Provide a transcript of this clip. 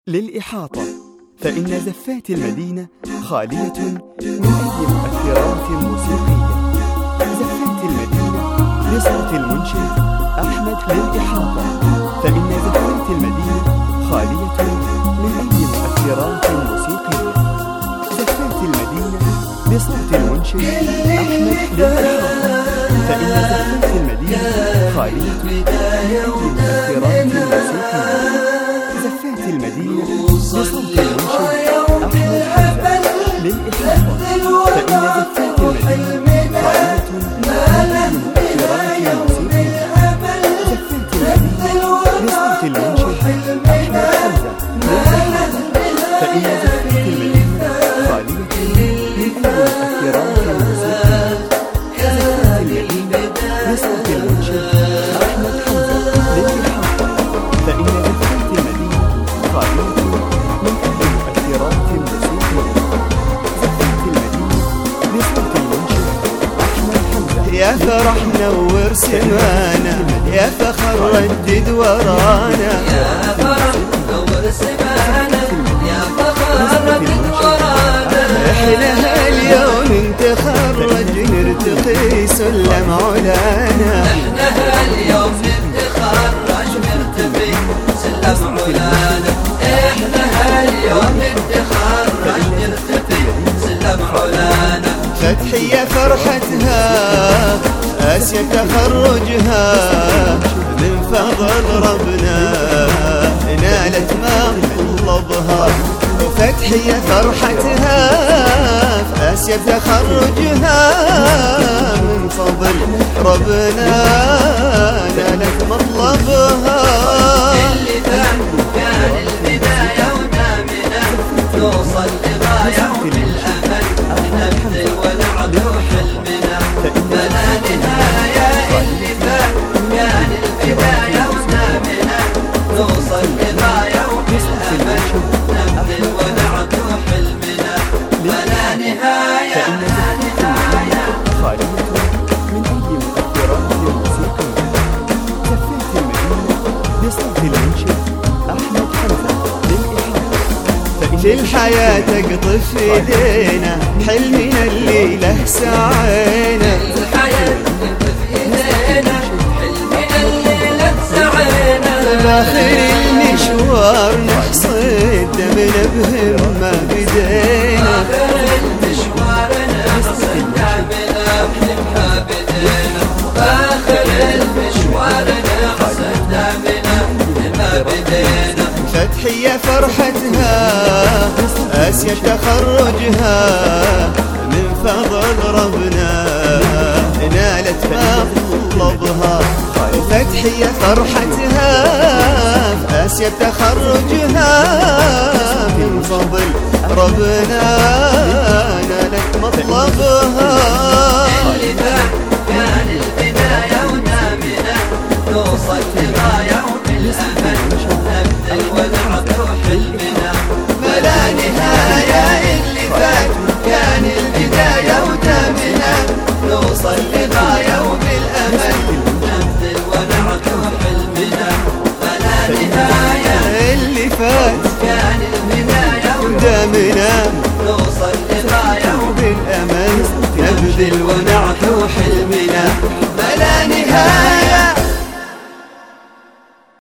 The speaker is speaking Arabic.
للإحاطة، فإن زفات المدينة خالية من أي مؤثرات موسيقية. زفات المدينة لصوت المنشد أحمد للإحاطة، فإن زفات المدينة خالية من أي مؤثرات موسيقية. زفات المدينة لصوت المنشد أحمد للإحاطة، فإن زفات المدينة خالية من أي مؤثرات موسيقية. زفات المدينة لصوت المنشد أحمد حمزة للإحاطة، فإن زفات المدينة خالية من أي مؤثرات موسيقية. زفات المدينة لصوت المنشد أحمد حمزة للإحاطة، فإن زفات المدينة خالية من أي مؤثرات موسيقية. زفات المدينة لصوت المنشد أحمد حمزة للإحاطة، فإن زفات المدينة خالية من أي مؤثرات موسيقية. زفات المدينة لصوت المنشد أحمد حمزة. يا فرح نور سمانا، يا فخر ردد ورانا، يا فرح نور سمانا، يا فخر ردد ورانا. احنا هاليوم نتخرج نرتقي سلم علانا، احنا هاليوم نتخرج نرتقي سلم علانا. احنا هاليوم نتخرج نرتقي سلم علانا. فتحية فرحتها آسيا تخرجها، من فضل ربنا نالت ما طلبها. فتحية فرحتها آسيا تخرجها، من فضل ربنا نالت مطلبها. اللي كان البداية ودامنا نوصل لغاية وبالأمل نبذل ونعد حلمنا بلا نهاية. اللي كان البداية ودامنا نوصل لغاية وبالأمل نبذل ونعد حلمنا بلا نهاية. خالية من أي مؤثرات موسيقية. زفات المدينة لصوت المنشد أحمد حمزة للإحاطة، في الحياة تقطف ايدينا حلمنا اللي له سعينا. الحياة تقطف ايدينا حلمنا اللي له سعينا. باخر المشوار نحصد دمنا بهمة بدينا. باخر المشوار نحصد دمنا بهمة بدينا. باخر المشوار نحصد دمنا بهمة بدينا. فتحية فرحتها آسيا تخرجها، من فضل ربنا نالت ما طلبها. فتحية فرحتها آسيا تخرجها، من فضل ربنا نالت مطلبها. اللي كان البداية ودامنا نوصل لغاية وبالأمل نبذل ونعد حلمنا بلا نهاية. اللي فات كان البداية ودامنا نوصل لغاية وبالأمل نبذل ونعد حلمنا بلا نهاية. اللي فات كان البداية ودامنا نوصل لغاية بالأمل نبذل ونعد حلمنا بلا نهاية.